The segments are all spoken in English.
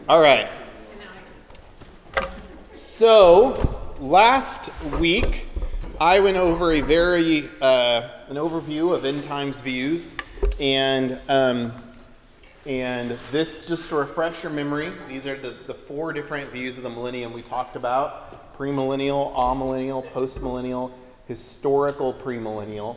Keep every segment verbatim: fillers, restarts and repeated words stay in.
All right. So last week I went over a very uh, an overview of end times views, and um, and this just to refresh your memory. These are the, the four different views of the millennium we talked about: premillennial, amillennial, postmillennial, historical premillennial.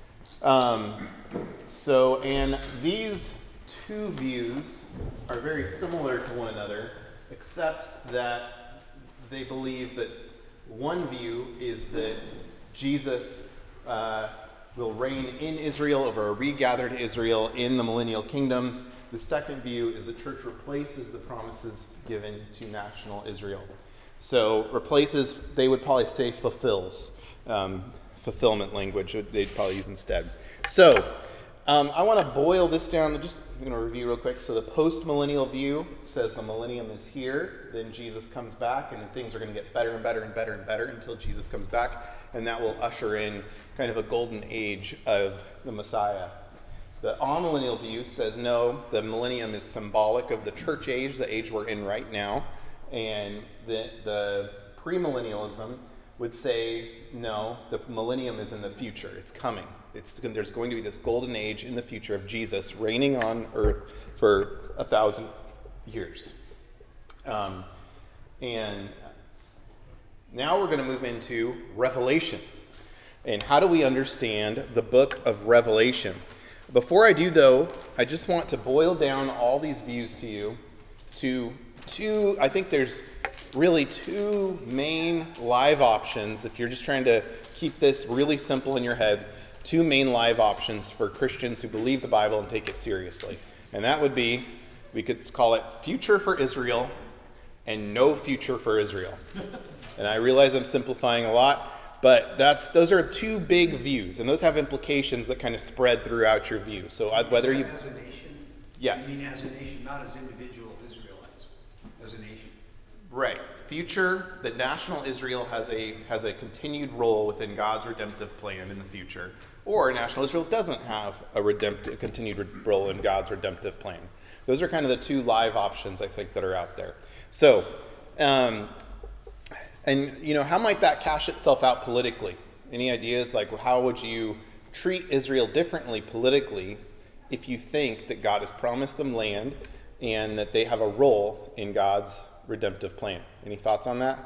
Um, so, and these two views are very similar to one another, except that they believe that one view is that Jesus uh, will reign in Israel over a regathered Israel in the millennial kingdom. The second view is the church replaces the promises given to national Israel. So replaces, they would probably say fulfills. Um, fulfillment language they'd probably use instead. So um, I want to boil this down. Just I'm going to review real quick. So the post-millennial view says the millennium is here, then Jesus comes back, and then things are going to get better and better and better and better until Jesus comes back, and that will usher in kind of a golden age of the Messiah. The amillennial view says no, the millennium is symbolic of the church age, the age we're in right now, and the, the premillennialism would say no, the millennium is in the future, it's coming. It's, there's going to be this golden age in the future of Jesus reigning on earth for a thousand years. Um, and now we're going to move into Revelation. And how do we understand the book of Revelation? Before I do, though, I just want to boil down all these views to you to two, I think there's really two main live options. If you're just trying to keep this really simple in your head, two main live options for Christians who believe the Bible and take it seriously. And that would be, we could call it future for Israel and no future for Israel. And I realize I'm simplifying a lot, but that's those are two big views, and those have implications that kind of spread throughout your view. So whether you... As a nation? Yes. You mean as a nation, not as individual Israelites, as a nation? Right. Future, that national Israel has a has a continued role within God's redemptive plan in the future, or national Israel doesn't have a redemptive, continued role in God's redemptive plan. Those are kind of the two live options, I think, that are out there. So, um, and, you know, how might that cash itself out politically? Any ideas? Like, how would you treat Israel differently politically if you think that God has promised them land and that they have a role in God's redemptive plan? Any thoughts on that?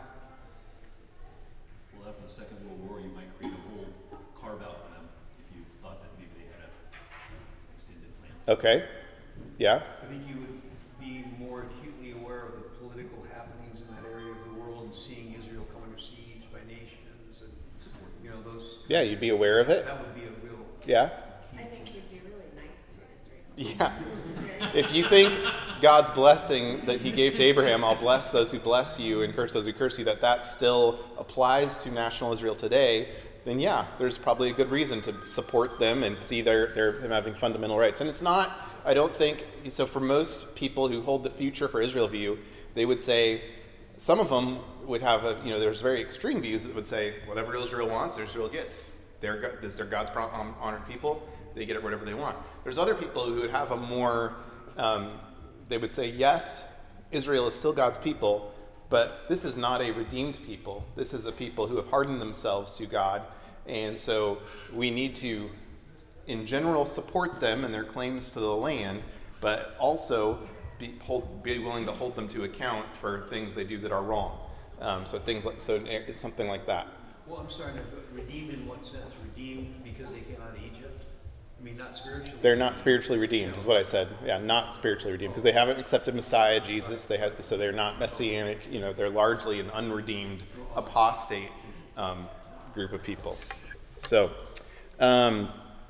Well, after the Second World War, you might create a whole carve-out for them if you thought that maybe they had an extended plan. Okay. Yeah. I think you would be more acutely aware of the political happenings in that area of the world and seeing Israel come under siege by nations and, you know, those... Yeah, you'd be aware of it. That would be a real... Yeah. I think you'd be really nice to Israel. Yeah. If you think God's blessing that he gave to Abraham, I'll bless those who bless you and curse those who curse you, that that still applies to national Israel today, then yeah, there's probably a good reason to support them and see their, their them having fundamental rights. And it's not, I don't think, so for most people who hold the future for Israel view, they would say, some of them would have a, you know, there's very extreme views that would say, whatever Israel wants, Israel gets. They're, this are God's honored people, they get it whatever they want. There's other people who would have a more, um, they would say, yes, Israel is still God's people, but this is not a redeemed people. This is a people who have hardened themselves to God, and so we need to, in general, support them and their claims to the land, but also be, hold, be willing to hold them to account for things they do that are wrong. Um, so things like so, something like that. Well, I'm sorry, redeemed in what sense? Redeemed because they came out of Egypt? I mean, not spiritually. They're not spiritually redeemed, is what I said. Yeah, not spiritually redeemed, because they haven't accepted Messiah, Jesus. They had, so they're not messianic. You know, they're largely an unredeemed, apostate um, group of people. So, um,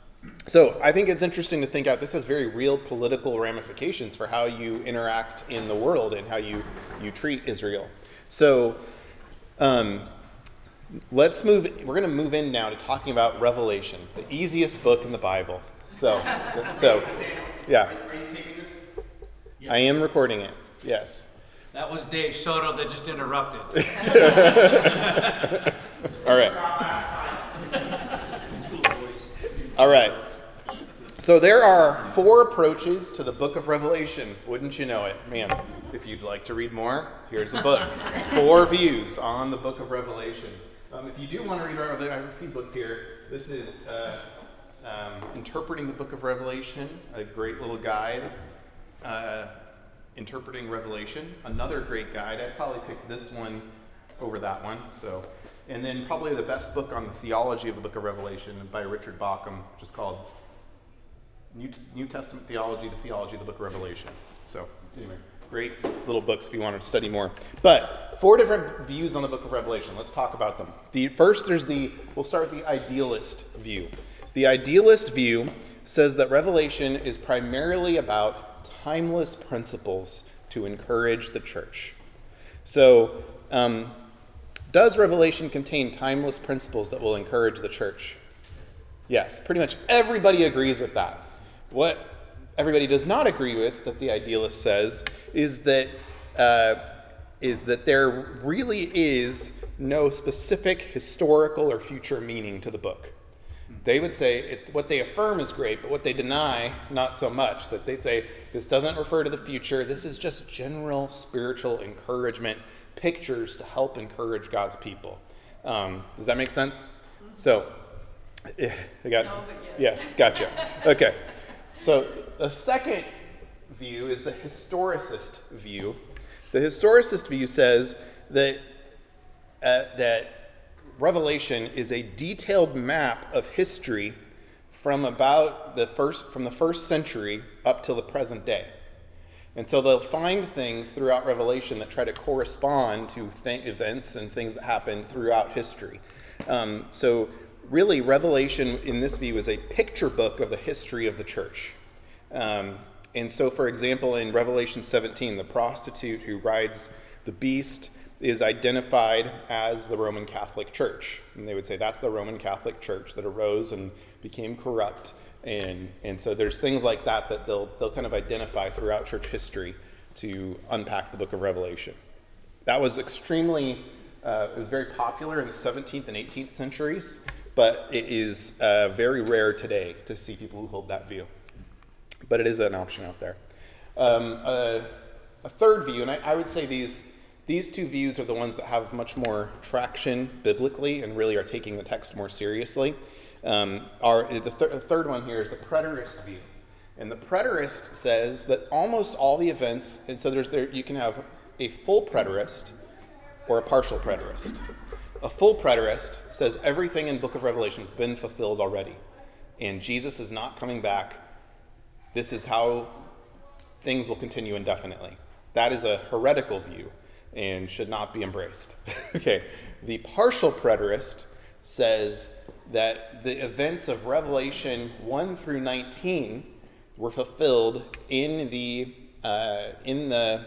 so I think it's interesting to think out. This has very real political ramifications for how you interact in the world and how you you treat Israel. So, um, let's move. We're going to move in now to talking about Revelation, the easiest book in the Bible. So, so, yeah. Are you taping this? I am recording it. Yes. That was Dave Soto that just interrupted. All right. All right. So there are four approaches to the book of Revelation. Wouldn't you know it? Man, if you'd like to read more, here's a book. Four views on the book of Revelation. Um, if you do want to read, I have a few books here. This is uh, um, Interpreting the Book of Revelation, a great little guide. Uh, Interpreting Revelation, another great guide. I'd probably pick this one over that one. So, and then probably the best book on the theology of the book of Revelation by Richard Bauckham, just called New, New Testament Theology, the Theology of the Book of Revelation. So, anyway, great little books if you want to study more. But four different views on the book of Revelation. Let's talk about them. The first, there's the, we'll start with the idealist view. The idealist view says that Revelation is primarily about timeless principles to encourage the church. So, um, does Revelation contain timeless principles that will encourage the church? Yes, pretty much everybody agrees with that. What everybody does not agree with, that the idealist says, is that uh, is that there really is no specific historical or future meaning to the book. They would say it, what they affirm is great, but what they deny, not so much. That they'd say this doesn't refer to the future. This is just general spiritual encouragement, pictures to help encourage God's people. Um, does that make sense? So, I got No, but yes. yes, gotcha. Okay. So the second view is the historicist view. The historicist view says that uh, that Revelation is a detailed map of history from about the first from the first century up till the present day. And so they'll find things throughout Revelation that try to correspond to th- events and things that happen throughout history. Um, so really, Revelation in this view is a picture book of the history of the church. Um, and so, for example, in Revelation seventeen, the prostitute who rides the beast is identified as the Roman Catholic Church. And they would say that's the Roman Catholic Church that arose and became corrupt. And and so there's things like that that they'll they'll kind of identify throughout church history to unpack the book of Revelation. That was extremely, uh, it was very popular in the seventeenth and eighteenth centuries, but it is uh, very rare today to see people who hold that view. But it is an option out there. Um, uh, a third view, and I, I would say these these two views are the ones that have much more traction biblically and really are taking the text more seriously. Um, are the, th- the third one here is the preterist view, and the preterist says that almost all the events, and so there's there you can have a full preterist or a partial preterist. A full preterist says everything in Book of Revelation has been fulfilled already, and Jesus is not coming back. This is how things will continue indefinitely. That is a heretical view and should not be embraced. Okay, the partial preterist says that the events of Revelation one through nineteen were fulfilled in the uh, in the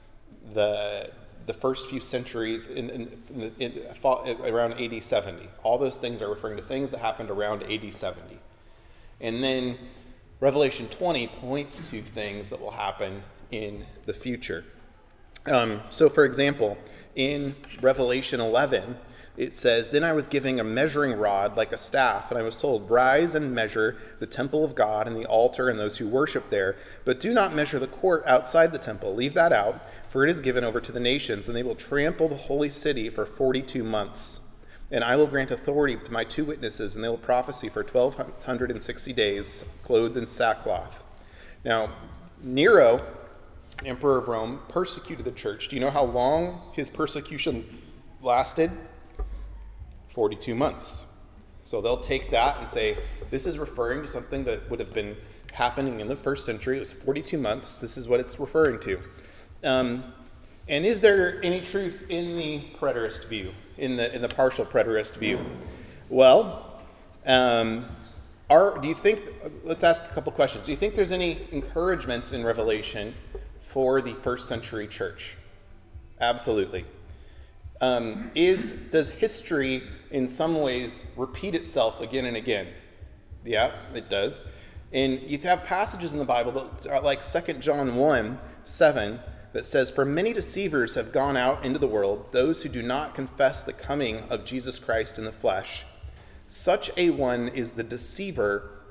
the the first few centuries in, in, in, in around A D seventy. All those things are referring to things that happened around A D seventy, and then Revelation twenty points to things that will happen in the future. Um, so, for example, in Revelation eleven. It says, "Then I was given a measuring rod like a staff, and I was told, 'Rise and measure the temple of God and the altar and those who worship there, but do not measure the court outside the temple. Leave that out, for it is given over to the nations, and they will trample the holy city for forty-two months. And I will grant authority to my two witnesses, and they will prophesy for twelve sixty days, clothed in sackcloth.'" Now, Nero, emperor of Rome, persecuted the church. Do you know how long his persecution lasted? forty-two months. So they'll take that and say, this is referring to something that would have been happening in the first century. It was forty-two months. This is what it's referring to. Um, and is there any truth in the preterist view, in the in the partial preterist view? Well, um, are, do you think, let's ask a couple questions. Do you think there's any encouragements in Revelation for the first century church? Absolutely. Um, is does history in some ways repeat itself again and again? Yeah, it does. And you have passages in the Bible that are like Second John one seven that says, "For many deceivers have gone out into the world, those who do not confess the coming of Jesus Christ in the flesh. Such a one is the deceiver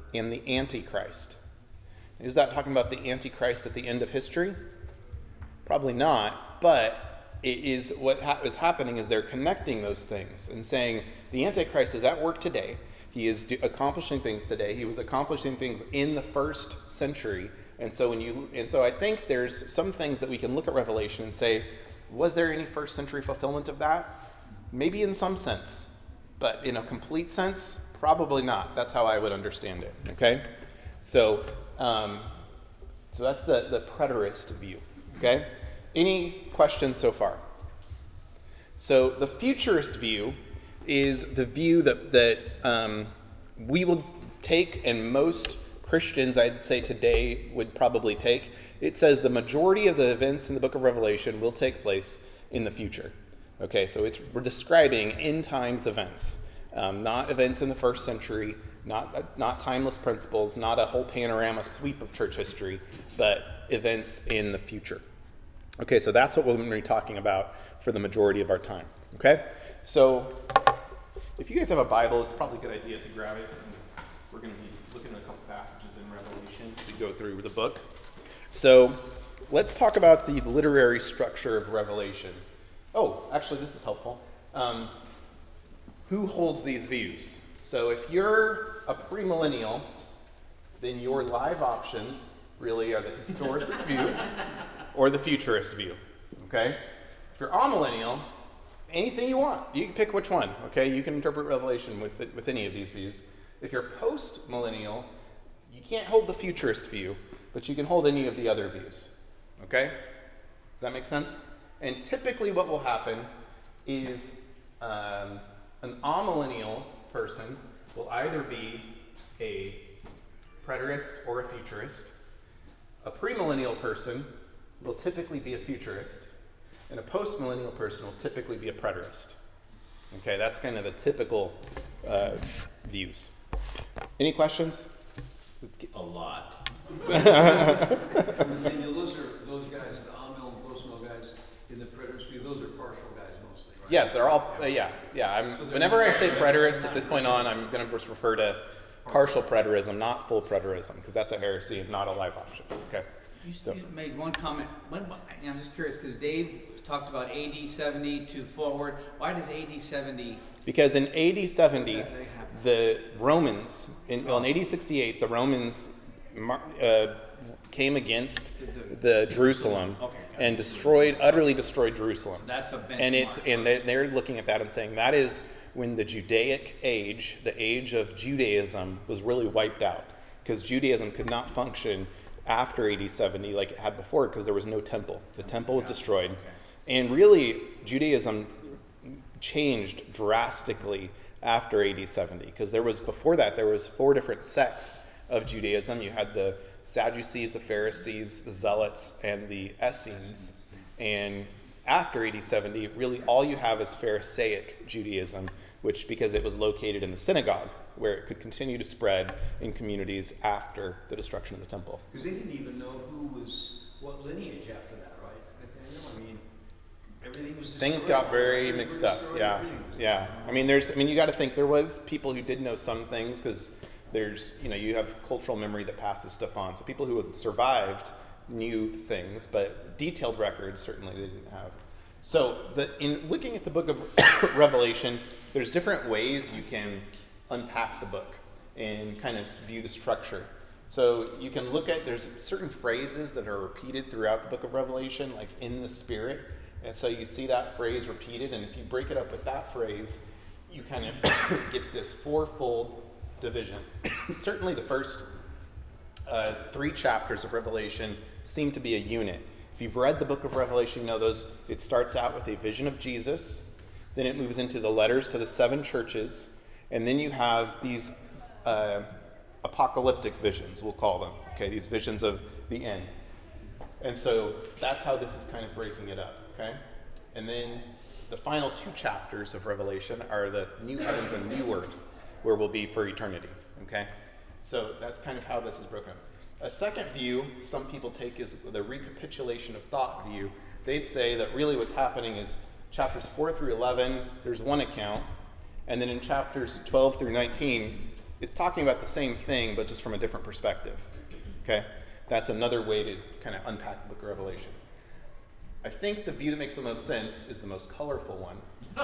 and the Antichrist. Is that talking about the Antichrist at the end of history? Probably not, but it is what ha- is happening is they're connecting those things and saying the Antichrist is at work today. He is do- accomplishing things today. He was accomplishing things in the first century. And so when you and so I think there's some things that we can look at Revelation and say, was there any first century fulfillment of that? Maybe in some sense, but in a complete sense, probably not. That's how I would understand it. Okay, so um, so that's the the preterist view. Okay, any questions so far? So the futurist view is the view that that um, we will take, and most Christians, I'd say today, would probably take. It says the majority of the events in the book of Revelation will take place in the future. Okay, so it's we're describing end times events, um, not events in the first century, not not timeless principles, not a whole panorama sweep of church history, but events in the future. Okay, so that's what we're going to be talking about for the majority of our time. Okay, so if you guys have a Bible, it's probably a good idea to grab it. We're going to be looking at a couple passages in Revelation to go through the book. So let's talk about the literary structure of Revelation. Oh, actually, this is helpful. Um, who holds these views? So if you're a premillennial, then your live options really are the historicist view or the futurist view. Okay? If you're amillennial, anything you want. You can pick which one. Okay? You can interpret Revelation with it, with any of these views. If you're post-millennial, you can't hold the futurist view, but you can hold any of the other views. Okay? Does that make sense? And typically what will happen is um, an amillennial person will either be a preterist or a futurist. A premillennial person will typically be a futurist. And a postmillennial person will typically be a preterist. Okay, that's kind of the typical uh, views. Any questions? A lot. And those are, those guys, the Amil and post-mill guys in the preterist view, those are partial guys mostly, right? Yes, they're all, uh, yeah, yeah. I'm, whenever I say preterist at this point on, I'm going to just refer to partial preterism, not full preterism, because that's a heresy and not a life option. Okay. You, So- you made one comment. When, I'm just curious because Dave talked about A D seventy to forward. Why does A D seventy? Because in A D seventy, That happened. the Romans, in, well, in A D sixty-eight, the Romans mar- uh, came against the Jerusalem Okay. and destroyed, utterly destroyed Jerusalem. So that's a benchmark. And it's and they, they're looking at that and saying that is when the Judaic age, the age of Judaism, was really wiped out, because Judaism could not function after A D seventy like it had before, because there was no temple. The temple was destroyed. Okay. And really, Judaism changed drastically after A D seventy, because there was, before that, there was four different sects of Judaism. You had the Sadducees, the Pharisees, the Zealots, and the Essenes. And after A D seventy, really all you have is Pharisaic Judaism, which, because it was located in the synagogue, where it could continue to spread in communities after the destruction of the temple. Because they didn't even know who was, what lineage after that, right? Nathaniel? I mean, everything was destroyed. Things got very Borders were mixed up. destroyed, Yeah, everything was yeah. I mean, there's. I mean, you got to think there was people who did know some things, because there's, you know, you have cultural memory that passes stuff on. So people who had survived knew things, but detailed records certainly they didn't have. So the in looking at the book of Revelation, there's different ways you can unpack the book and kind of view the structure. So you can look at, there's certain phrases that are repeated throughout the book of Revelation, like in the Spirit. And so you see that phrase repeated, and if you break it up with that phrase, you kind of get this fourfold division. Certainly the first uh, three chapters of Revelation seem to be a unit. If you've read the book of Revelation, you know those. It starts out with a vision of Jesus, then it moves into the letters to the seven churches, and then you have these uh, apocalyptic visions, we'll call them. Okay, these visions of the end. And so that's how this is kind of breaking it up. Okay, and then the final two chapters of Revelation are the new heavens and new earth, where we'll be for eternity. Okay, so that's kind of how this is broken up. A second view some people take is the recapitulation of thought view. They'd say that really what's happening is chapters four through eleven, there's one account, and then in chapters twelve through nineteen, it's talking about the same thing, but just from a different perspective. Okay? That's another way to kind of unpack the book of Revelation. I think the view that makes the most sense is the most colorful one.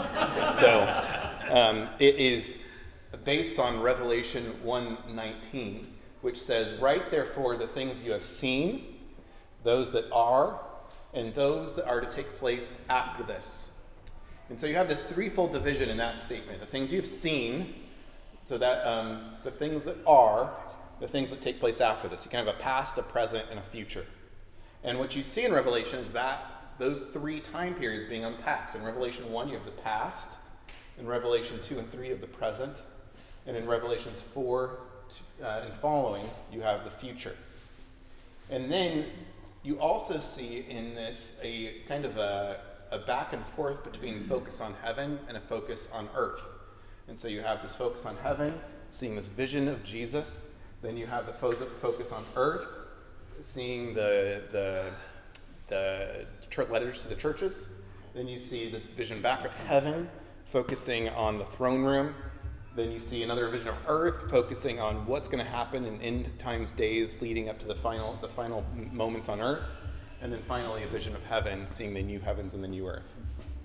So um, it is based on Revelation one nineteen, which says, "Write therefore the things you have seen, those that are, and those that are to take place after this." And so you have this threefold division in that statement. The things you've seen, so that um, the things that are, the things that take place after this. You can have a past, a present, and a future. And what you see in Revelation is that those three time periods being unpacked. In Revelation one, you have the past. In Revelation two and three, you have the present. And in Revelations four uh, and following, you have the future. And then you also see in this a kind of a, a back and forth between focus on heaven and a focus on earth. And so you have this focus on heaven, seeing this vision of Jesus. Then you have the fo- focus on earth, seeing the the the ch- letters to the churches. Then you see this vision back of heaven, focusing on the throne room. Then you see another vision of earth, focusing on what's going to happen in end times days leading up to the final the final moments on earth. And then finally a vision of heaven, seeing the new heavens and the new earth.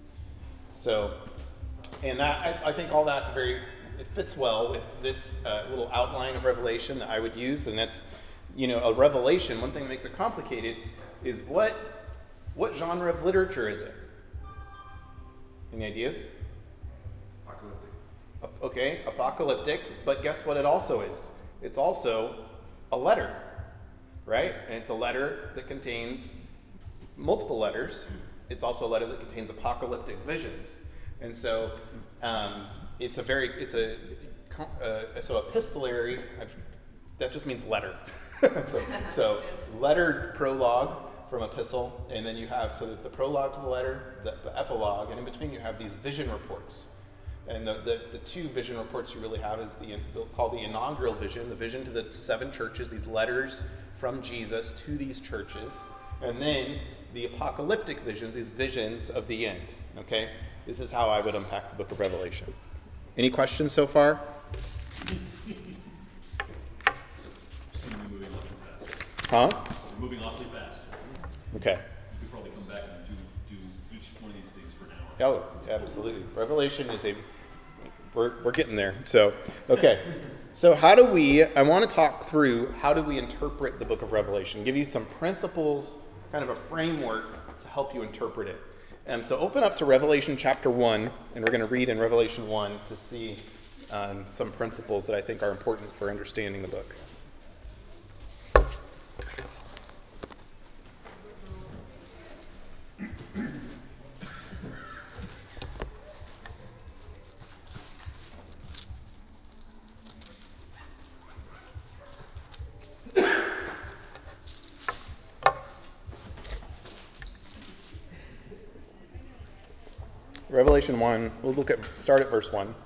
So, and that I, I think all that's very, it fits well with this uh, little outline of Revelation that I would use. And that's, you know, a revelation, one thing that makes it complicated is what what genre of literature is it? Any ideas? Apocalyptic. Okay, apocalyptic, but guess what it also is? It's also a letter, right? And it's a letter that contains multiple letters. It's also a letter that contains apocalyptic visions. And so um, it's a very, it's a, uh, so epistolary, that just means letter. so, so letter prologue from epistle, and then you have, so that the prologue to the letter, the, the epilogue, and in between you have these vision reports. And the, the, the two vision reports you really have is the, they'll call the inaugural vision, the vision to the seven churches, these letters from Jesus to these churches, and then the apocalyptic visions, these visions of the end, okay? This is how I would unpack the book of Revelation. Any questions so far? Seem to be moving awfully fast. Huh? We're moving awfully fast. Okay. We could probably come back and do, do each one of these things for an hour. Oh, absolutely. Revelation is a, we're, we're getting there. So, okay. So how do we, I want to talk through how do we interpret the book of Revelation, give you some principles, kind of a framework to help you interpret it. Um, so open up to Revelation chapter one, and we're going to read in Revelation one to see um, some principles that I think are important for understanding the book. Revelation one, we'll look at, start at verse one.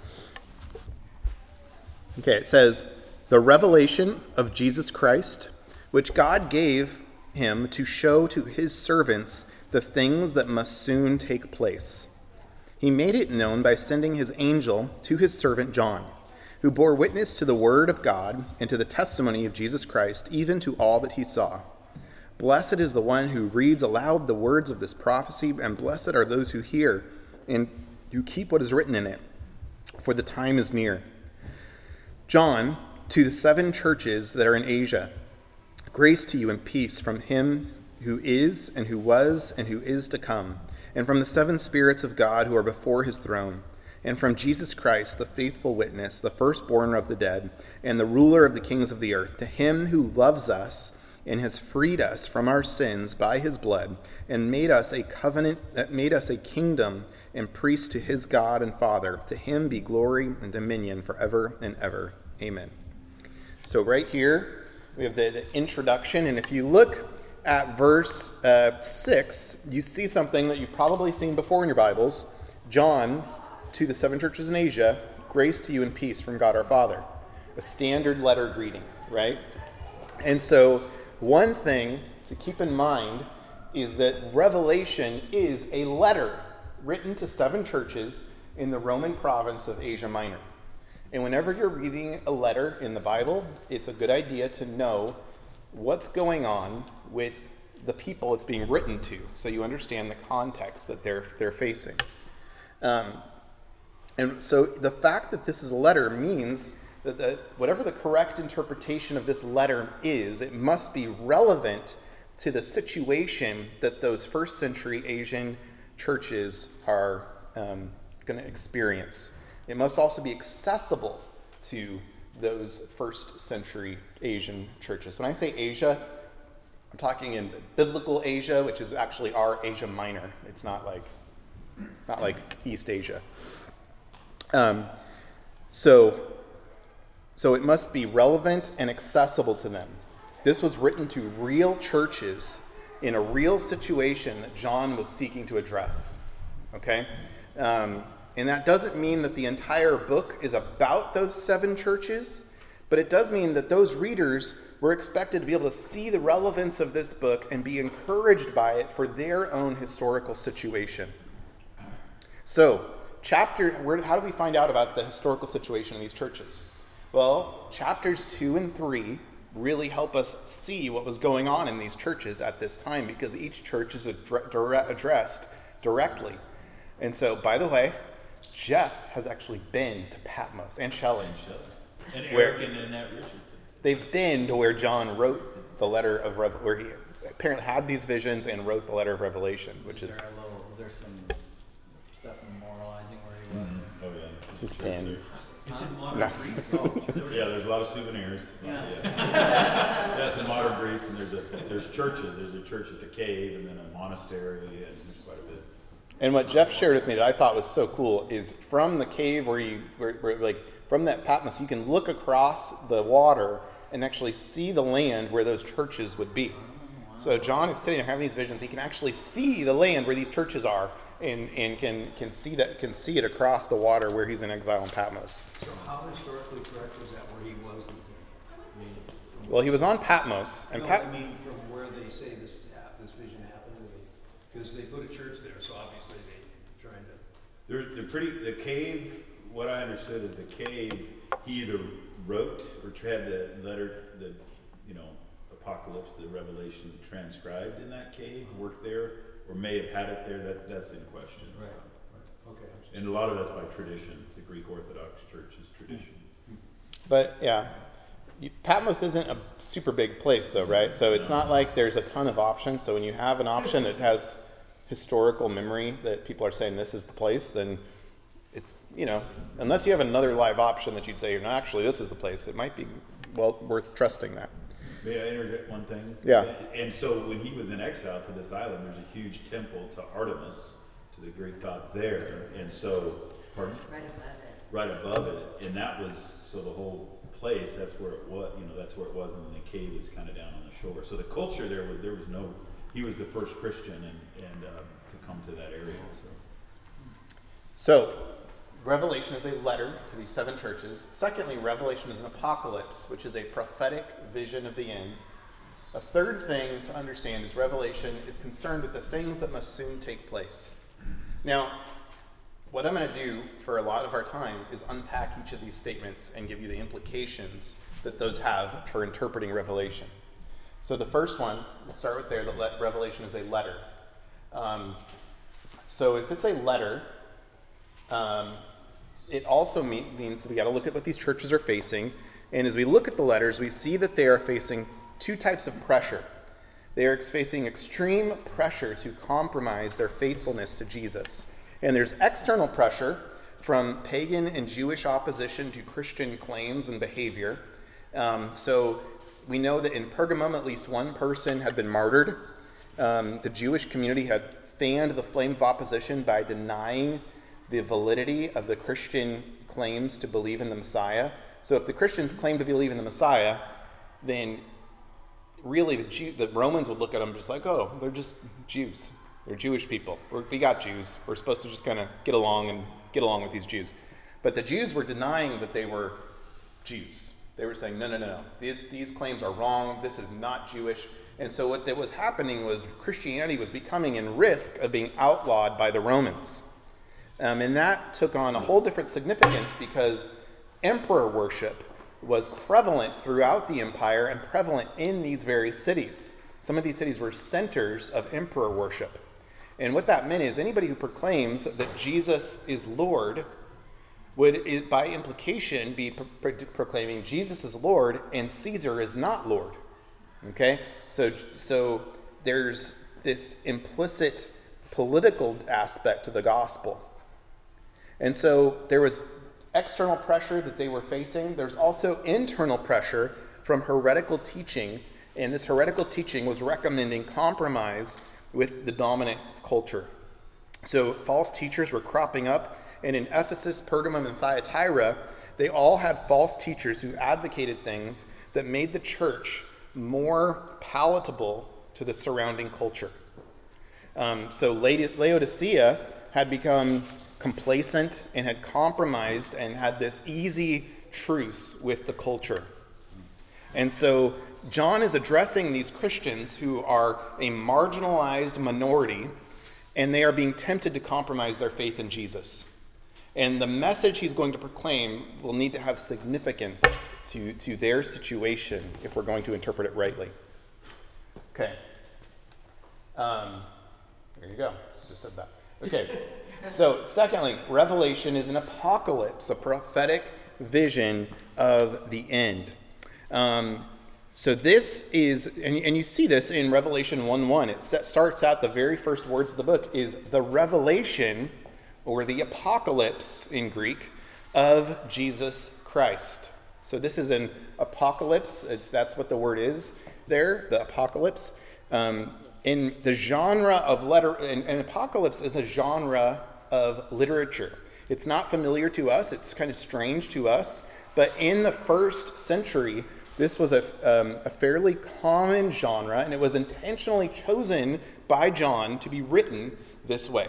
Okay, it says, "The revelation of Jesus Christ, which God gave him to show to his servants the things that must soon take place. He made it known by sending his angel to his servant John, who bore witness to the word of God and to the testimony of Jesus Christ, even to all that he saw. Blessed is the one who reads aloud the words of this prophecy, and blessed are those who hear and you keep what is written in it, for the time is near. John, to the seven churches that are in Asia, grace to you and peace from him who is, and who was, and who is to come, and from the seven spirits of God who are before his throne, and from Jesus Christ, the faithful witness, the firstborn of the dead, and the ruler of the kings of the earth, to him who loves us and has freed us from our sins by his blood, and made us a covenant, that made us a kingdom and priests to his God and Father. To him be glory and dominion forever and ever. Amen." So right here, we have the, the introduction. And if you look at verse uh, six, you see something that you've probably seen before in your Bibles. John, to the seven churches in Asia, grace to you and peace from God our Father. A standard letter greeting, right? And so one thing to keep in mind is that Revelation is a letter written to seven churches in the Roman province of Asia Minor. And whenever you're reading a letter in the Bible, it's a good idea to know what's going on with the people it's being written to, so you understand the context that they're they're facing. Um, and so the fact that this is a letter means that the, whatever the correct interpretation of this letter is, it must be relevant to the situation that those first century Asian churches are um, going to experience. It must also be accessible to those first century Asian churches. When I say Asia, I'm talking in biblical Asia, which is actually our Asia Minor. It's not like not like East Asia. Um, so, so it must be relevant and accessible to them. This was written to real churches in a real situation that John was seeking to address. Okay? Um, and that doesn't mean that the entire book is about those seven churches, but it does mean that those readers were expected to be able to see the relevance of this book and be encouraged by it for their own historical situation. So, chapter, where, how do we find out about the historical situation in these churches? Well, chapters two and three really help us see what was going on in these churches at this time, because each church is addre- addressed directly. And so, by the way, Jeff has actually been to Patmos, and Shelley. And Shelley. And Where- Eric and Annette Richardson. They've been to where John wrote the letter of Rev- where he apparently had these visions and wrote the letter of Revelation, which is there a little, is there some stuff memorializing where he was? Oh, yeah. his pen. It's in modern No. Greece. Yeah, there's a lot of souvenirs. Yeah. That's in modern Greece, and there's a there's churches. There's a church at the cave, and then a monastery, and there's quite a bit. And what Jeff shared with me that I thought was so cool is from the cave where you, where, where like from that Patmos, you can look across the water and actually see the land where those churches would be. So John is sitting there having these visions. He can actually see the land where these churches are, and, and can can see that can see it across the water where he's in exile in Patmos. So how historically correct was that where he was? In I mean, from- Well, he was on Patmos, and no, Pat. I mean, from where they say this hap- this vision happened, because they put a church there, so obviously they trying to. They're, they're pretty. The cave. What I understood is the cave. He either wrote or had the letter, the you know, apocalypse, the Revelation transcribed in that cave, worked there, or may have had it there. That that's in question. so. Right, right, okay. I'm just- And a lot of that's by tradition. The Greek Orthodox Church is tradition. But yeah, you- Patmos isn't a super big place though, right? So it's not like there's a ton of options. So when you have an option that has historical memory that people are saying this is the place, then it's, you know, unless you have another live option that you'd say, no, actually this is the place, it might be well worth trusting that. May I interject one thing? Yeah. And so when he was in exile to this island, there's a huge temple to Artemis, to the Greek god there. And so, pardon? Right above it. Right above it. And that was, so the whole place, that's where it was, you know, that's where it was. And then the cave is kind of down on the shore. So the culture there was, there was no, he was the first Christian and, and uh, to come to that area. So. So Revelation is a letter to these seven churches. Secondly, Revelation is an apocalypse, which is a prophetic vision of the end. A third thing to understand is Revelation is concerned with the things that must soon take place. Now, what I'm going to do for a lot of our time is unpack each of these statements and give you the implications that those have for interpreting Revelation. So the first one, we'll start with there, that Revelation is a letter. Um, so if it's a letter, um, it also mean, means that we got to look at what these churches are facing. And as we look at the letters, we see that they are facing two types of pressure. They are facing extreme pressure to compromise their faithfulness to Jesus. And there's external pressure from pagan and Jewish opposition to Christian claims and behavior. Um, so we know that in Pergamum, at least one person had been martyred. Um, the Jewish community had fanned the flame of opposition by denying the validity of the Christian claims to believe in the Messiah. So if the Christians claim to believe in the Messiah, then really the, Jew, the Romans would look at them just like, oh, they're just Jews. They're Jewish people. We're, we got Jews. We're supposed to just kind of get along and get along with these Jews. But the Jews were denying that they were Jews. They were saying, no, no, no, no. These, these claims are wrong. This is not Jewish. And so what that was happening was Christianity was becoming in risk of being outlawed by the Romans. Um, and that took on a whole different significance because emperor worship was prevalent throughout the empire and prevalent in these various cities. Some of these cities were centers of emperor worship. And what that meant is anybody who proclaims that Jesus is Lord would, by implication, be pro- pro- proclaiming Jesus is Lord and Caesar is not Lord. Okay? So, so there's this implicit political aspect to the gospel. And so there was external pressure that they were facing. There's also internal pressure from heretical teaching, and this heretical teaching was recommending compromise with the dominant culture. So false teachers were cropping up, and in Ephesus, Pergamum, and Thyatira, they all had false teachers who advocated things that made the church more palatable to the surrounding culture. Um, so Laodicea had become complacent and had compromised and had this easy truce with the culture. And so John is addressing these Christians who are a marginalized minority, and they are being tempted to compromise their faith in Jesus. And the message he's going to proclaim will need to have significance to, to their situation if we're going to interpret it rightly. Okay. Um, there you go. Just said that. Okay. So, secondly, Revelation is an apocalypse, a prophetic vision of the end. Um, so this is, and, and you see this in Revelation one one. It set, starts out, the very first words of the book is the revelation, or the apocalypse in Greek, of Jesus Christ. So this is an apocalypse. It's, that's what the word is there, the apocalypse. Um, in the genre of letter, and, and apocalypse is a genre of literature. It's not familiar to us. It's kind of strange to us. But in the first century, this was a, um, a fairly common genre, and it was intentionally chosen by John to be written this way.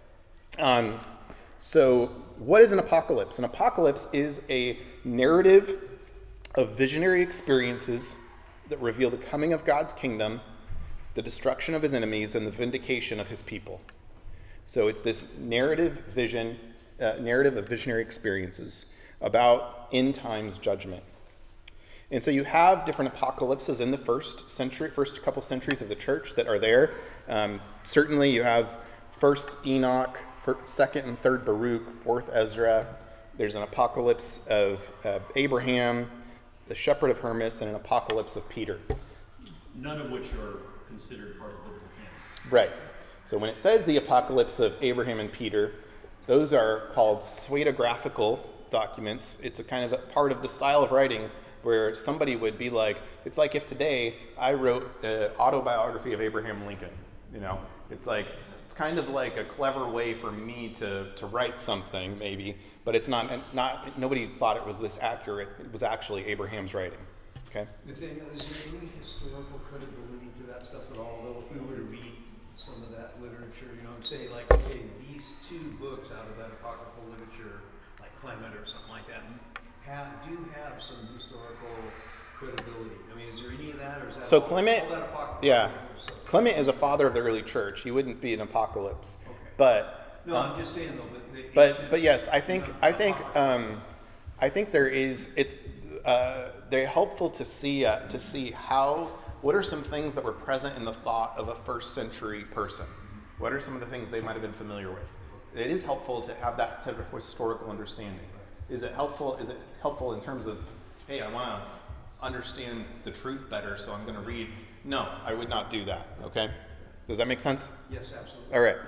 Um, so what is an apocalypse? An apocalypse is a narrative of visionary experiences that reveal the coming of God's kingdom, the destruction of his enemies, and the vindication of his people. So it's this narrative vision, uh, narrative of visionary experiences about end times judgment. And so you have different apocalypses in the first century, first couple centuries of the church that are there. Um, certainly you have first Enoch, first, second and third Baruch, fourth Ezra. There's an apocalypse of uh, Abraham, the shepherd of Hermas, and an apocalypse of Peter. None of which are considered part of the biblical canon. Right. So when it says the apocalypse of Abraham and Peter, those are called pseudegraphical documents. It's a kind of a part of the style of writing where somebody would be like, it's like if today I wrote an autobiography of Abraham Lincoln. You know, it's like, it's kind of like a clever way for me to, to write something maybe, but it's not, not, nobody thought it was this accurate. It was actually Abraham's writing. Okay? Nathaniel, is there any historical credibility to that stuff at all, though, if we were to read some of that literature, you know, and say, like, okay, these two books out of that apocryphal literature, like Clement or something like that, have, do have some historical credibility. I mean, is there any of that, or is that So all, Clement, all that apocryphal yeah, stuff? Clement is a father of the early church. He wouldn't be an apocalypse, Okay. but No, um, I'm just saying, though, but the But ancient- but yes, I think you know, I think apocryphal. um, I think there is. It's uh, they're helpful to see uh, to see how what are some things that were present in the thought of a first century person. What are some of the things they might have been familiar with? It is helpful to have that type of historical understanding. Is it helpful? Is it helpful in terms of, hey, I want to understand the truth better, so I'm going to read? No, I would not do that. Okay, does that make sense? Yes, absolutely. All right.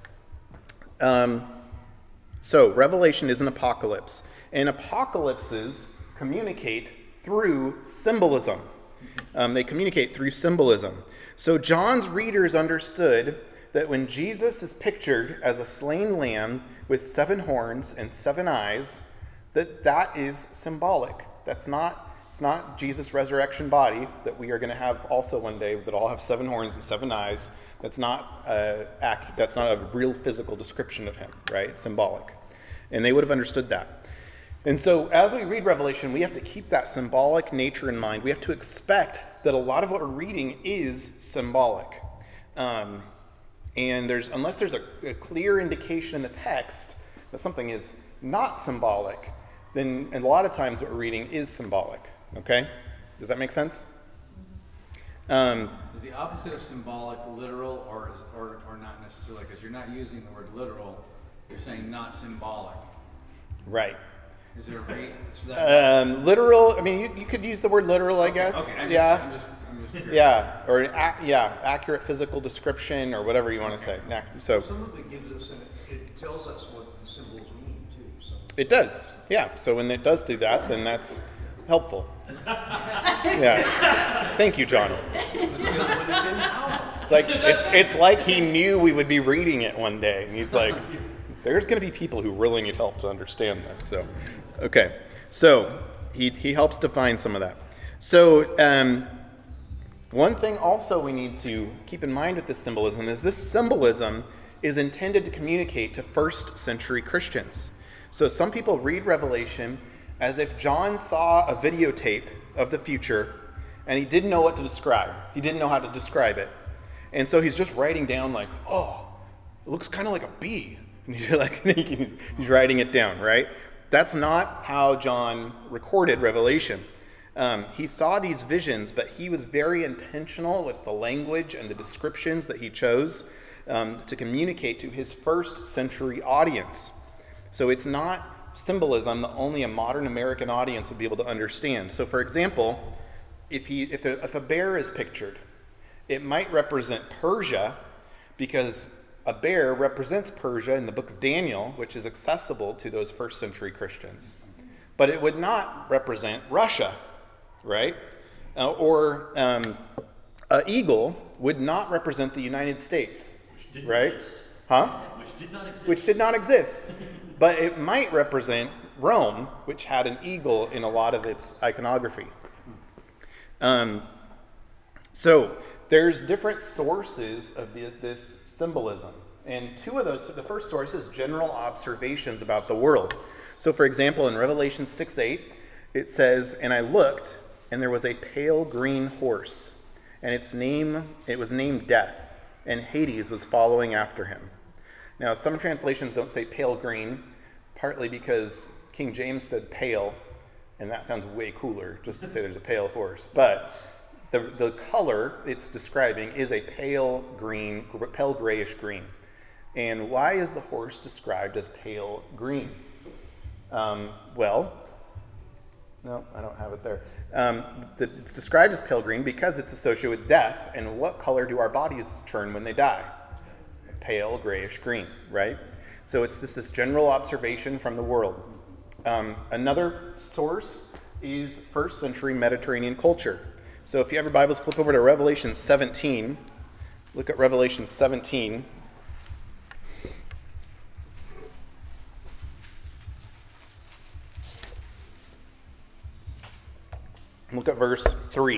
Um, so Revelation is an apocalypse, and apocalypses communicate through symbolism. Um, they communicate through symbolism. So John's readers understood that when Jesus is pictured as a slain lamb with seven horns and seven eyes, that that is symbolic. That's not, it's not Jesus' resurrection body that we are going to have also one day that all have seven horns and seven eyes. That's not uh, ac- that's not a real physical description of him, right? It's symbolic. And they would have understood that. And so as we read Revelation, we have to keep that symbolic nature in mind. We have to expect that a lot of what we're reading is symbolic. Um, and there's unless there's a, a clear indication in the text that something is not symbolic, then a lot of times what we're reading is symbolic. Okay? Does that make sense? Um, Is the opposite of symbolic literal or is, or, or not necessarily? Because you're not using the word literal, you're saying not symbolic. right. Is there a rate? So that, Um, literal, I mean, you, you could use the word literal, I guess. okay, I'm just, yeah. I'm just, I'm just curious. Yeah, or an ac- yeah, accurate physical description or whatever you want to say. Nah, So Some of it gives us, an, it tells us what the symbols mean too, so. it does, yeah. So when it does do that, then that's helpful. Yeah. Thank you, John. It's like it's it's like he knew we would be reading it one day, and he's like, "There's going to be people who really need help to understand this." So, okay. So he he helps define some of that. So. Um, One thing also we need to keep in mind with this symbolism is this symbolism is intended to communicate to first century Christians. So some people read Revelation as if John saw a videotape of the future and he didn't know what to describe. He didn't know how to describe it. And so he's just writing down like, oh, it looks kind of like a bee. And he's like, he's writing it down, right? That's not how John recorded Revelation. Um, he saw these visions, but he was very intentional with the language and the descriptions that he chose um, to communicate to his first century audience. So it's not symbolism that only a modern American audience would be able to understand. So for example, if, he, if, a, if a bear is pictured, it might represent Persia because a bear represents Persia in the book of Daniel, which is accessible to those first century Christians. But it would not represent Russia. Right? Uh, or um, an eagle would not represent the United States, Which didn't right? exist. Huh? Which did not exist. Which did not exist. But it might represent Rome, which had an eagle in a lot of its iconography. Um, so there's different sources of the, this symbolism. And two of those, the first source is general observations about the world. So for example, in Revelation six eight, it says, "And I looked, and there was a pale green horse, and its name, it was named Death, and Hades was following after him." Now, some translations don't say pale green, partly because King James said pale, and that sounds way cooler, just to say there's a pale horse. But the, the color it's describing is a pale green, pale grayish green. And why is the horse described as pale green? Um, well, no, I don't have it there. Um, the, it's described as pale green because it's associated with death. And what color do our bodies turn when they die? Pale, grayish green, right? So it's just this general observation from the world. Um, another source is first century Mediterranean culture. So if you have your Bibles, flip over to Revelation seventeen. Look at Revelation seventeen. Look at verse three.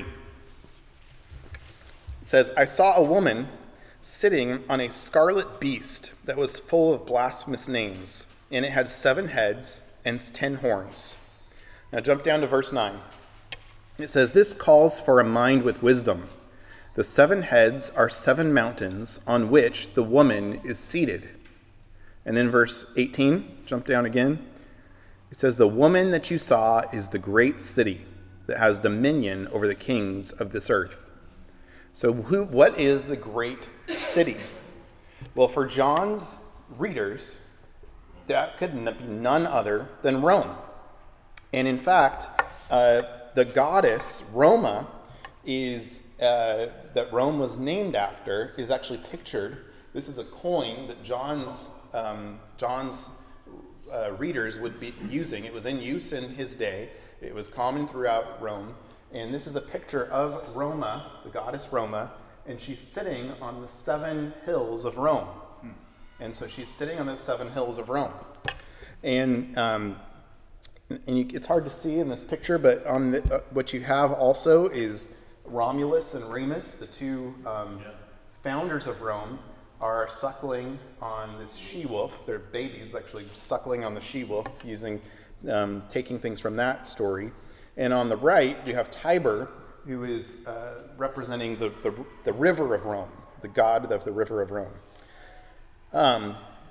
It says, "I saw a woman sitting on a scarlet beast that was full of blasphemous names, and it had seven heads and ten horns." Now jump down to verse nine. It says, "This calls for a mind with wisdom. The seven heads are seven mountains on which the woman is seated." And then verse eighteen, jump down again. It says, "The woman that you saw is the great city that has dominion over the kings of this earth." So who, what is the great city? Well, for John's readers, that could be none other than Rome. And in fact, uh, the goddess Roma is uh, that Rome was named after is actually pictured. This is a coin that John's um, John's uh, readers would be using. It was in use in his day. It was common throughout Rome. And this is a picture of Roma, the goddess Roma, and she's sitting on the seven hills of Rome. Hmm. And so she's sitting on those seven hills of Rome. And um, and you, it's hard to see in this picture, but on the, uh, what you have also is Romulus and Remus, the two um, yeah. founders of Rome, are suckling on this she-wolf. They're babies actually suckling on the she-wolf, using um, taking things from that story. And on the right, you have Tiber, who is uh, representing the, the the river of Rome, the god of the river of Rome. Um,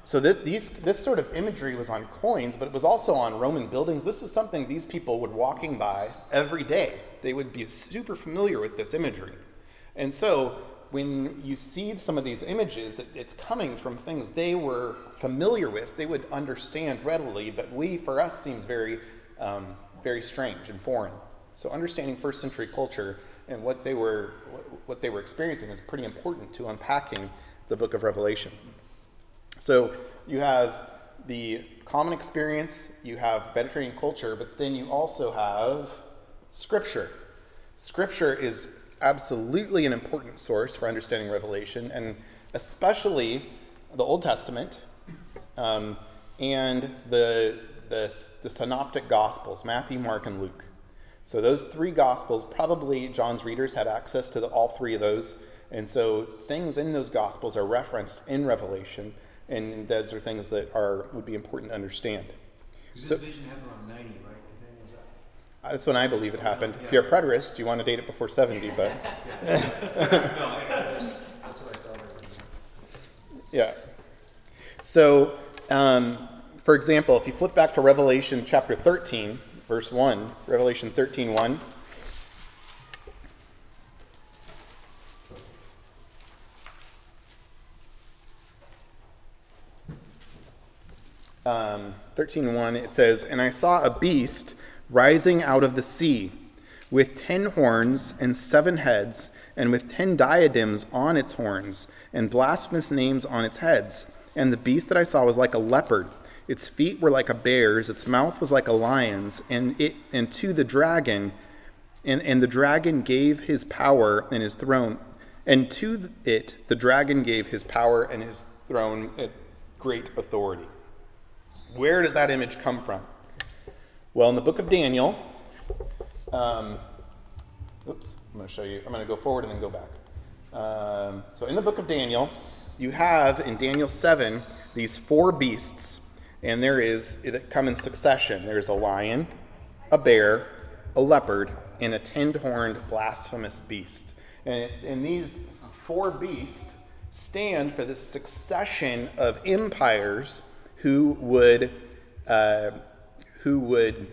so this, these, this sort of imagery was on coins, but it was also on Roman buildings. This was something these people would walking by every day. They would be super familiar with this imagery. And so when you see some of these images, it, it's coming from things they were familiar with. They would understand readily, but we, for us, seems very, um, very strange and foreign. So understanding first century culture and what they were, what they were experiencing is pretty important to unpacking the book of Revelation. So you have the common experience, you have Mediterranean culture, but then you also have Scripture. Scripture is absolutely an important source for understanding Revelation, and especially the Old Testament um, and the, the, the synoptic Gospels, Matthew, Mark, and Luke. So those three Gospels, probably John's readers had access to the, all three of those, and so things in those Gospels are referenced in Revelation, and those are things that are would be important to understand. This So, vision happened around ninety, right? I think, was that? that's when I believe it happened. Yeah. If you're a preterist, you want to date it before seventy, but No, I, I just, that's what I thought I was. yeah. So, um, for example, if you flip back to Revelation chapter thirteen, verse one, Revelation thirteen one. Um, thirteen one, it says, "And I saw a beast rising out of the sea, with ten horns and seven heads, and with ten diadems on its horns, and blasphemous names on its heads. And the beast that I saw was like a leopard. Its feet were like a bear's, its mouth was like a lion's, and it and to the dragon, and, and the dragon gave his power and his throne, and to it the dragon gave his power and his throne at great authority." Where does that image come from? Well, in the book of Daniel, um, oops, I'm going to show you. I'm going to go forward and then go back. Um, so in the book of Daniel, you have in Daniel seven these four beasts, and there is, that come in succession. There's a lion, a bear, a leopard, and a ten-horned blasphemous beast. And, and these four beasts stand for this succession of empires who would uh, who would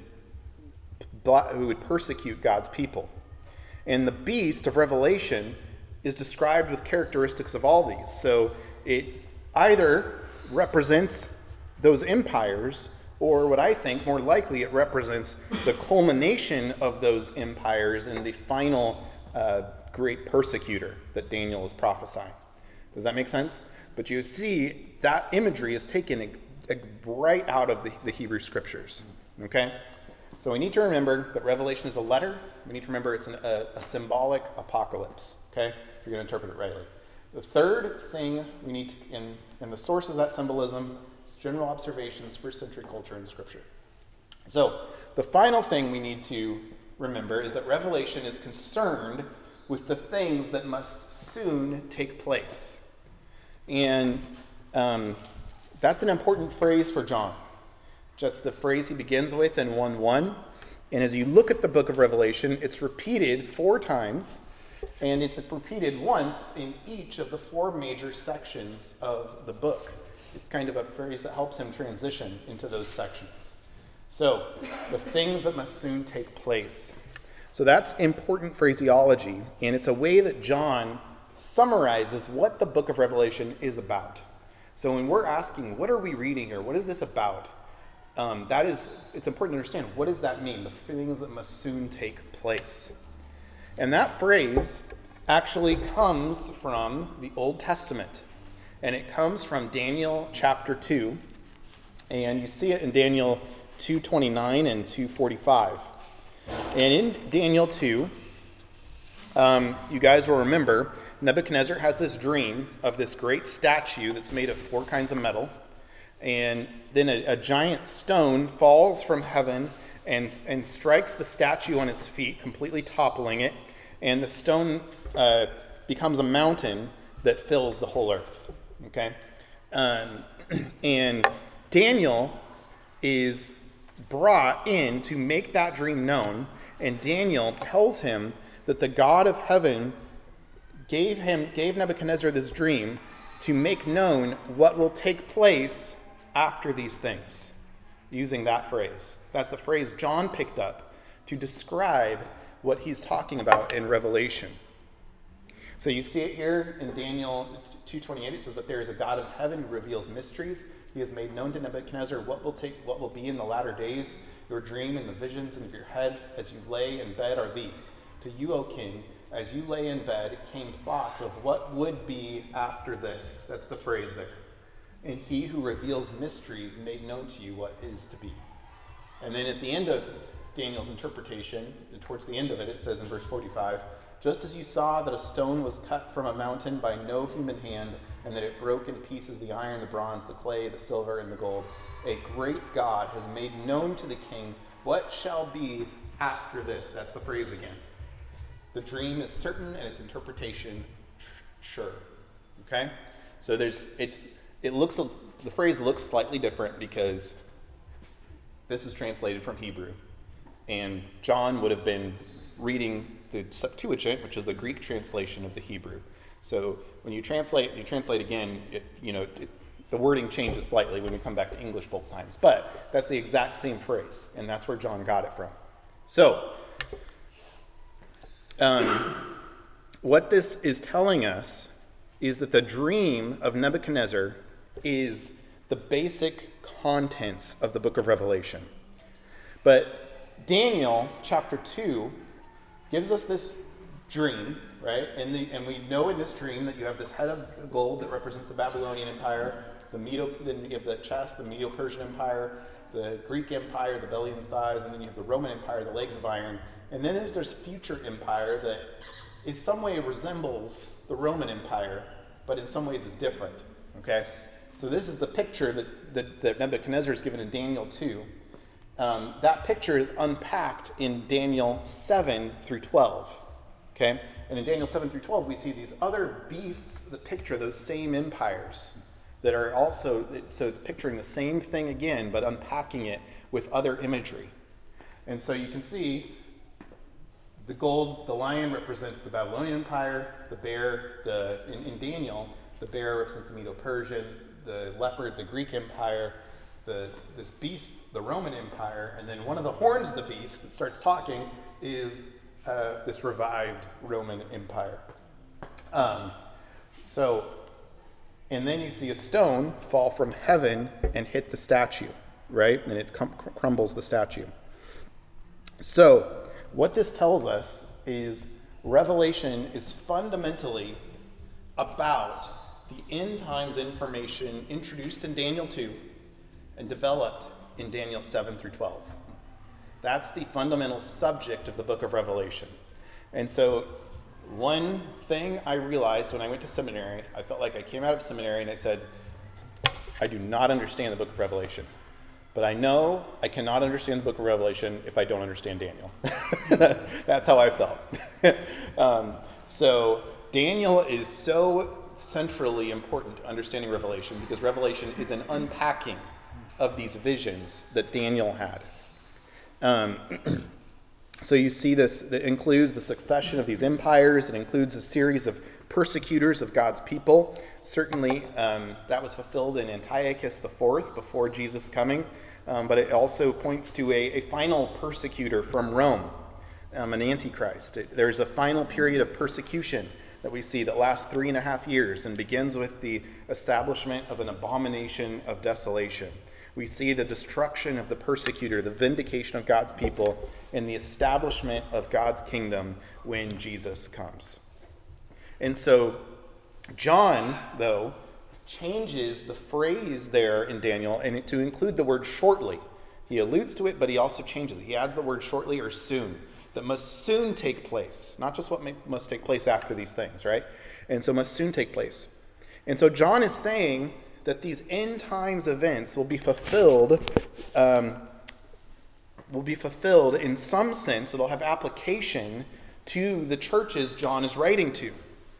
who would persecute God's people. And the beast of Revelation is described with characteristics of all these. So it either represents those empires, or what I think more likely it represents the culmination of those empires in the final uh, great persecutor that Daniel is prophesying. Does that make sense? But you see that imagery is taken right out of the, the Hebrew Scriptures. Okay? So we need to remember that Revelation is a letter. We need to remember it's an, a, a symbolic apocalypse. Okay? If you're going to interpret it rightly. The third thing we need to, in, in the source of that symbolism, is general observations, first century culture and Scripture. So the final thing we need to remember is that Revelation is concerned with the things that must soon take place. And um, that's an important phrase for John. That's the phrase he begins with in one one. And as you look at the book of Revelation, it's repeated four times, and it's repeated once in each of the four major sections of the book. It's kind of a phrase that helps him transition into those sections. So, the things that must soon take place. So that's important phraseology, and it's a way that John summarizes what the book of Revelation is about. So when we're asking, what are we reading here? What is this about? Um, that is, it's important to understand, what does that mean? The things that must soon take place. And that phrase actually comes from the Old Testament. And it comes from Daniel chapter two. And you see it in Daniel two twenty-nine and two forty-five. And in Daniel two, um, you guys will remember, Nebuchadnezzar has this dream of this great statue that's made of four kinds of metal. And then a, a giant stone falls from heaven and, and strikes the statue on its feet, completely toppling it. And the stone uh, becomes a mountain that fills the whole earth. Okay? Um, and Daniel is brought in to make that dream known. And Daniel tells him that the God of heaven gave him, gave Nebuchadnezzar this dream to make known what will take place after these things, using that phrase. That's the phrase John picked up to describe what he's talking about in Revelation. So you see it here in Daniel two twenty-eight. It says, "But there is a God in heaven who reveals mysteries. He has made known to Nebuchadnezzar what will take, what will be in the latter days. Your dream and the visions of your head as you lay in bed are these. To you, O king, as you lay in bed, came thoughts of what would be after this." That's the phrase there. "And he who reveals mysteries made known to you what is to be." And then at the end of Daniel's interpretation, towards the end of it, it says in verse forty-five, "Just as you saw that a stone was cut from a mountain by no human hand, and that it broke in pieces the iron, the bronze, the clay, the silver, and the gold, a great God has made known to the king what shall be after this." That's the phrase again. The dream is certain and its interpretation sure. Okay? So there's it's it looks the phrase looks slightly different because this is translated from Hebrew. And John would have been reading the Septuagint, which is the Greek translation of the Hebrew. So when you translate, you translate again, it, you know, it, the wording changes slightly when we come back to English both times. But that's the exact same phrase, and that's where John got it from. So, um, what this is telling us is that the dream of Nebuchadnezzar is the basic contents of the book of Revelation. But Daniel chapter two gives us this dream, right? And, the, and we know in this dream that you have this head of gold that represents the Babylonian Empire, the Medo, then you have the chest, the Medo-Persian Empire, the Greek Empire, the belly and the thighs, and then you have the Roman Empire, the legs of iron. And then there's this future empire that in some way resembles the Roman Empire, but in some ways is different, okay? So this is the picture that, that, that Nebuchadnezzar is given in Daniel two. Um, that picture is unpacked in Daniel seven through twelve, okay? And in Daniel seven through twelve, we see these other beasts that picture those same empires that are also, so it's picturing the same thing again, but unpacking it with other imagery. And so you can see the gold, the lion represents the Babylonian Empire, the bear, the in, in Daniel, the bear represents the Medo-Persian, the leopard, the Greek Empire, the this beast, the Roman Empire, and then one of the horns of the beast that starts talking is uh, this revived Roman Empire. Um, so, and then you see a stone fall from heaven and hit the statue, right? And it com- crumbles the statue. So, what this tells us is Revelation is fundamentally about the end times information introduced in Daniel two and developed in Daniel seven through twelve. That's the fundamental subject of the book of Revelation. And so one thing I realized when I went to seminary, I felt like I came out of seminary and I said, I do not understand the book of Revelation. But I know I cannot understand the book of Revelation if I don't understand Daniel. That's how I felt. um, so Daniel is so centrally important to understanding Revelation because Revelation is an unpacking of these visions that Daniel had. Um, so you see this, that includes the succession of these empires. It includes a series of persecutors of God's people. Certainly, um, that was fulfilled in Antiochus the Fourth before Jesus' coming. Um, but it also points to a, a final persecutor from Rome, um, an antichrist. It, there's a final period of persecution that we see that lasts three and a half years and begins with the establishment of an abomination of desolation. We see the destruction of the persecutor, the vindication of God's people, and the establishment of God's kingdom when Jesus comes. And so John, though, changes the phrase there in Daniel and to include the word shortly. He alludes to it, but he also changes it. He adds the word shortly or soon, that must soon take place, not just what may, must take place after these things, right? And so must soon take place. And so John is saying that these end times events will be fulfilled, um, will be fulfilled in some sense. It'll have application to the churches John is writing to.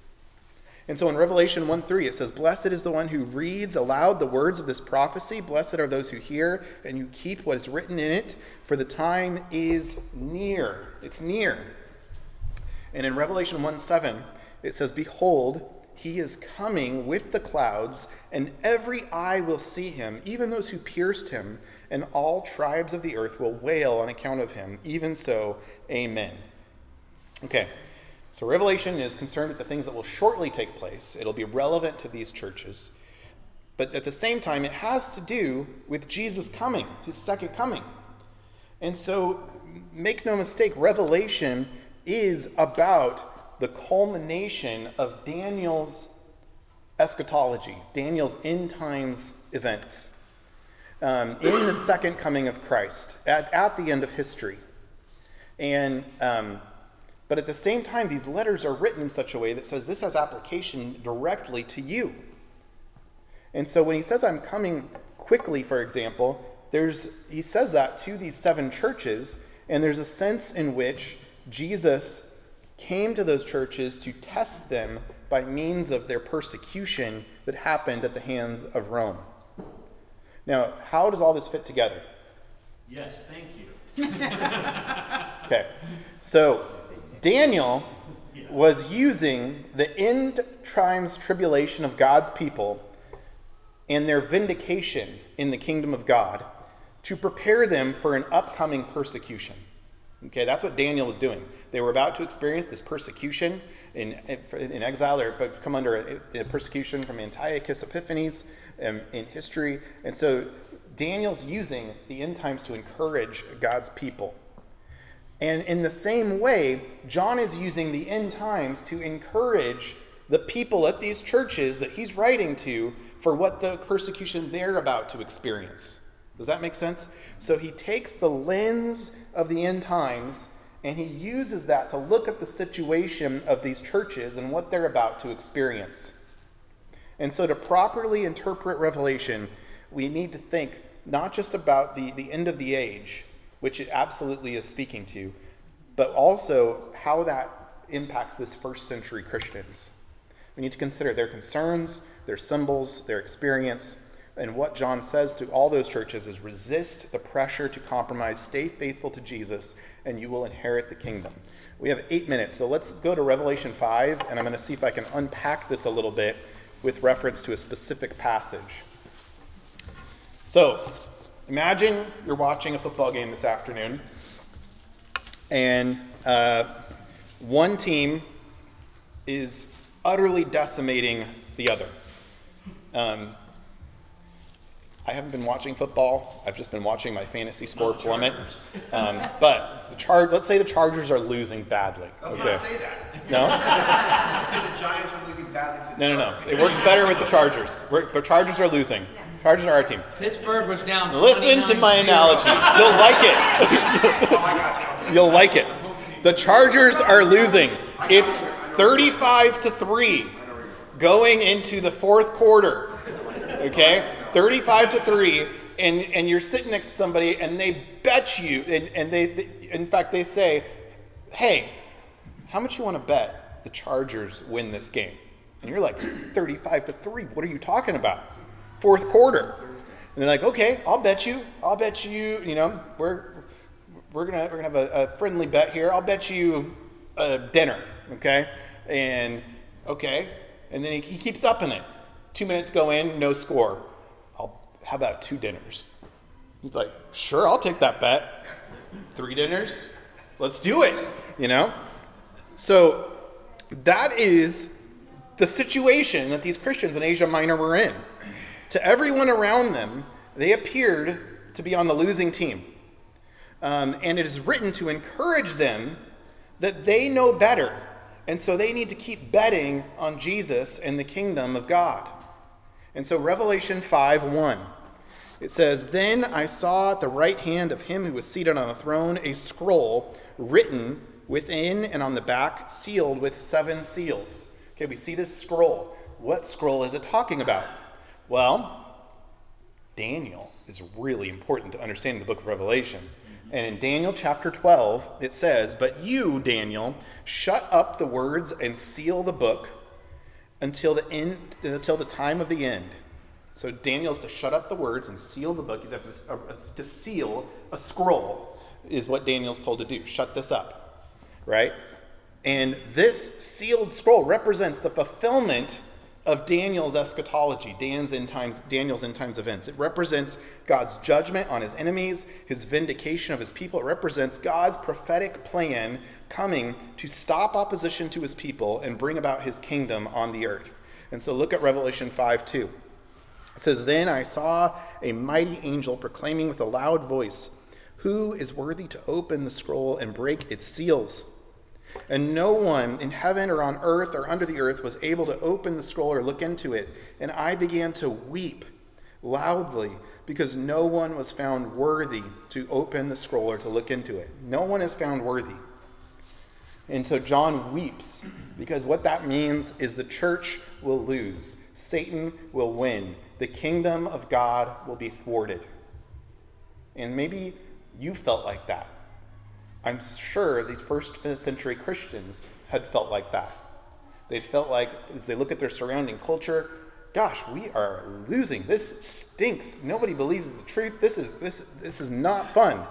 And so in Revelation one three, it says, "Blessed is the one who reads aloud the words of this prophecy. Blessed are those who hear and who keep what is written in it, for the time is near." It's near. And in Revelation one seven, it says, "Behold, he is coming with the clouds, and every eye will see him, even those who pierced him, and all tribes of the earth will wail on account of him. Even so, amen. Okay, so Revelation is concerned with the things that will shortly take place. It'll be relevant to these churches. But at the same time, it has to do with Jesus coming, his second coming. And so, make no mistake, Revelation is about the culmination of Daniel's eschatology, Daniel's end times events, um, in the second coming of Christ, at, at the end of history. And um, but at the same time, these letters are written in such a way that says this has application directly to you. And so when he says, I'm coming quickly, for example, there's he says that to these seven churches, and there's a sense in which Jesus came to those churches to test them by means of their persecution that happened at the hands of Rome. Now, how does all this fit together? Yes, thank you. Okay, so Daniel was using the end times tribulation of God's people and their vindication in the kingdom of God to prepare them for an upcoming persecution. Okay, that's what Daniel was doing. They were about to experience this persecution in, in exile, or come under a, a persecution from Antiochus Epiphanes in, in history. And so Daniel's using the end times to encourage God's people. And in the same way, John is using the end times to encourage the people at these churches that he's writing to for what the persecution they're about to experience. Does that make sense? So he takes the lens of the end times and he uses that to look at the situation of these churches and what they're about to experience. And so to properly interpret Revelation, we need to think not just about the, the end of the age, which it absolutely is speaking to, but also how that impacts this first century Christians. We need to consider their concerns, their symbols, their experience. And what John says to all those churches is resist the pressure to compromise, stay faithful to Jesus, and you will inherit the kingdom. We have eight minutes, so let's go to Revelation five, and I'm going to see if I can unpack this a little bit with reference to a specific passage. So, imagine you're watching a football game this afternoon, and uh, one team is utterly decimating the other. Um, I haven't been watching football. I've just been watching my fantasy score plummet. Um, but the Char- let's say the Chargers are losing badly. I was Okay. going to say that. No? I say the Giants are losing badly to the No, no, no. It works better with the Chargers. We're, but Chargers are losing. Chargers are our team. Pittsburgh was down. Listen to my twenty-nine zero. analogy. You'll like it. Oh, I got you. You'll like it. The Chargers are losing. It's thirty-five to three going into the fourth quarter. Okay? thirty-five to three, and, and you're sitting next to somebody and they bet you, and, and they, they, in fact, they say, hey, how much you want to bet the Chargers win this game? And you're like, it's thirty-five to three. What are you talking about? Fourth quarter. And they're like, okay, I'll bet you. I'll bet you, you know, we're we're gonna we're gonna have a, a friendly bet here. I'll bet you a dinner, okay? And okay, and then he, he keeps upping it. Two minutes go in, no score. I'll, how about two dinners? He's like, sure, I'll take that bet. Three dinners, let's do it. You know. So that is the situation that these Christians in Asia Minor were in. To everyone around them, they appeared to be on the losing team. Um, and it is written to encourage them that they know better. And so they need to keep betting on Jesus and the kingdom of God. And so Revelation five one, it says, Then I saw at the right hand of him who was seated on the throne a scroll written within and on the back, sealed with seven seals. Okay, we see this scroll. What scroll is it talking about? Well, Daniel is really important to understanding the book of Revelation. And in Daniel chapter twelve, it says, But you, Daniel, shut up the words and seal the book until the end, until the time of the end. So Daniel's to shut up the words and seal the book. He's have to, uh, to seal a scroll is what Daniel's told to do. Shut this up, right? And this sealed scroll represents the fulfillment of Daniel's eschatology, Dan's end times, Daniel's end times events. It represents God's judgment on his enemies, his vindication of his people. It represents God's prophetic plan coming to stop opposition to his people and bring about his kingdom on the earth. And so look at Revelation five two. It says, "Then I saw a mighty angel proclaiming with a loud voice, 'Who is worthy to open the scroll and break its seals?' And no one in heaven or on earth or under the earth was able to open the scroll or look into it. And I began to weep loudly because no one was found worthy to open the scroll or to look into it." No one is found worthy. And so John weeps because what that means is the church will lose. Satan will win. The kingdom of God will be thwarted. And maybe you felt like that. I'm sure these first century Christians had felt like that. They felt like, as they look at their surrounding culture, gosh, we are losing. This stinks. Nobody believes the truth. This is this this is not fun.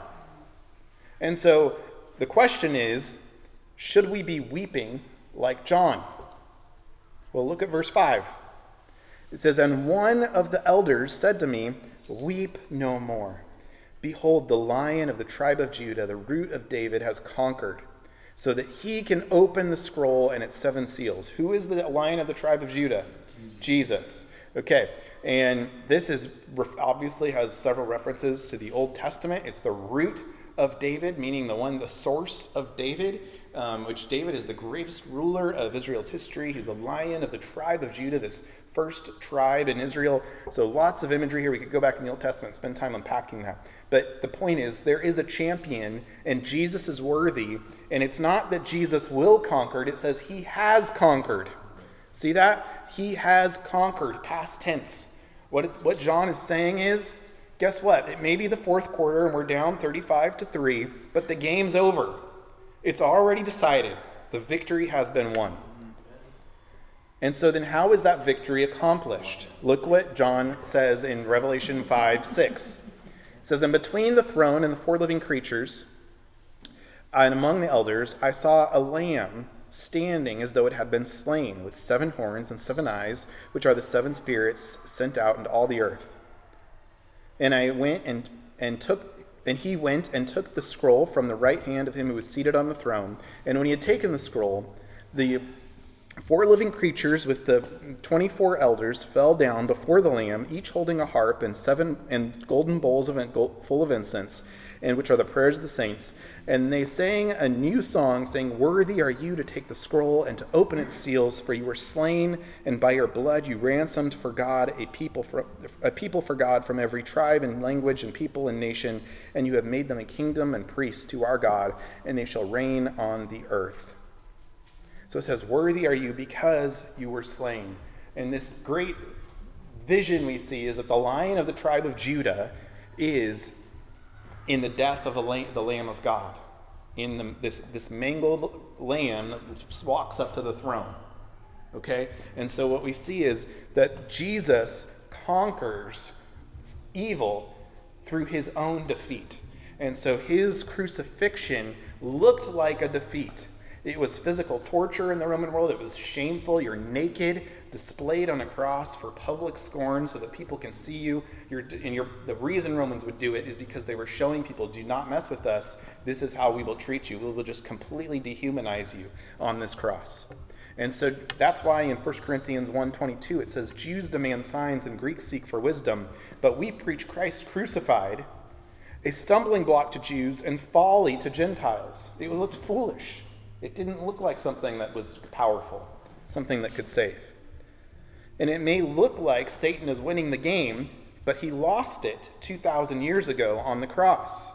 And so the question is, should we be weeping like John? Well, look at verse five. It says, "And one of the elders said to me, 'Weep no more. Behold, the Lion of the tribe of Judah, the Root of David, has conquered, so that he can open the scroll and its seven seals.'" Who is the Lion of the tribe of Judah? Jesus. Jesus. Okay, and this is obviously has several references to the Old Testament. It's the root of David, meaning the one, the source of David, um, which David is the greatest ruler of Israel's history. He's the Lion of the tribe of Judah, this first tribe in Israel. So lots of imagery here. We could go back in the Old Testament and spend time unpacking that. But the point is, there is a champion, and Jesus is worthy. And it's not that Jesus will conquer. It says he has conquered. See that? He has conquered, past tense. What, what John is saying is, guess what? It may be the fourth quarter, and we're down thirty-five to three, but the game's over. It's already decided. The victory has been won. And so then how is that victory accomplished? Look what John says in Revelation five six. It says, "And between the throne and the four living creatures, and among the elders, I saw a lamb standing as though it had been slain, with seven horns and seven eyes, which are the seven spirits sent out into all the earth. And I went and, and took, and he went and took the scroll from the right hand of him who was seated on the throne. And when he had taken the scroll, the four living creatures with the twenty-four elders fell down before the Lamb, each holding a harp and seven and golden bowls of full of incense, and which are the prayers of the saints. And they sang a new song, saying, 'Worthy are you to take the scroll and to open its seals, for you were slain, and by your blood you ransomed for God a people for a people for God from every tribe and language and people and nation, and you have made them a kingdom and priests to our God, and they shall reign on the earth.'" So it says, "Worthy are you because you were slain." And this great vision we see is that the Lion of the tribe of Judah is in the death of a lamb, the Lamb of God, in the, this, this mangled lamb that walks up to the throne. Okay? And so what we see is that Jesus conquers evil through his own defeat. And so his crucifixion looked like a defeat. It was physical torture in the Roman world. It was shameful. You're naked, displayed on a cross for public scorn so that people can see you. You're, and you're, the reason Romans would do it is because they were showing people, do not mess with us. This is how we will treat you. We will just completely dehumanize you on this cross. And so that's why in First Corinthians one twenty-two it says, "Jews demand signs and Greeks seek for wisdom, but we preach Christ crucified, a stumbling block to Jews and folly to Gentiles." It looked foolish. It didn't look like something that was powerful, something that could save. And it may look like Satan is winning the game, but he lost it two thousand years ago on the cross.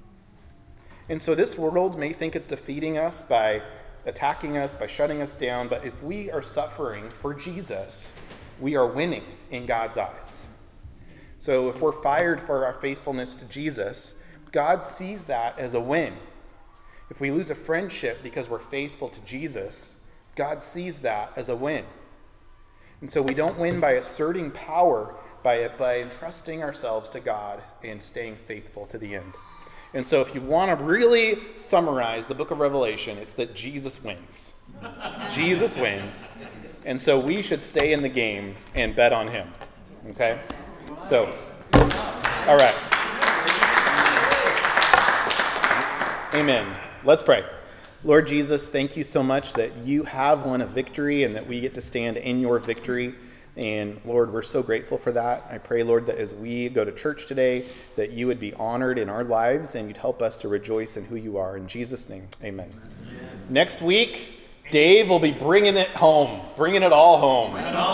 And so this world may think it's defeating us by attacking us, by shutting us down, but if we are suffering for Jesus, we are winning in God's eyes. So if we're fired for our faithfulness to Jesus, God sees that as a win. If we lose a friendship because we're faithful to Jesus, God sees that as a win. And so we don't win by asserting power, by, by entrusting ourselves to God and staying faithful to the end. And so if you want to really summarize the book of Revelation, it's that Jesus wins. Jesus wins. And so we should stay in the game and bet on him. Okay? So, all right. Amen. Let's pray. Lord Jesus, thank you so much that you have won a victory and that we get to stand in your victory. And Lord, we're so grateful for that. I pray, Lord, that as we go to church today, that you would be honored in our lives and you'd help us to rejoice in who you are. In Jesus' name, amen. Amen. Next week, Dave will be bringing it home, bringing it all home.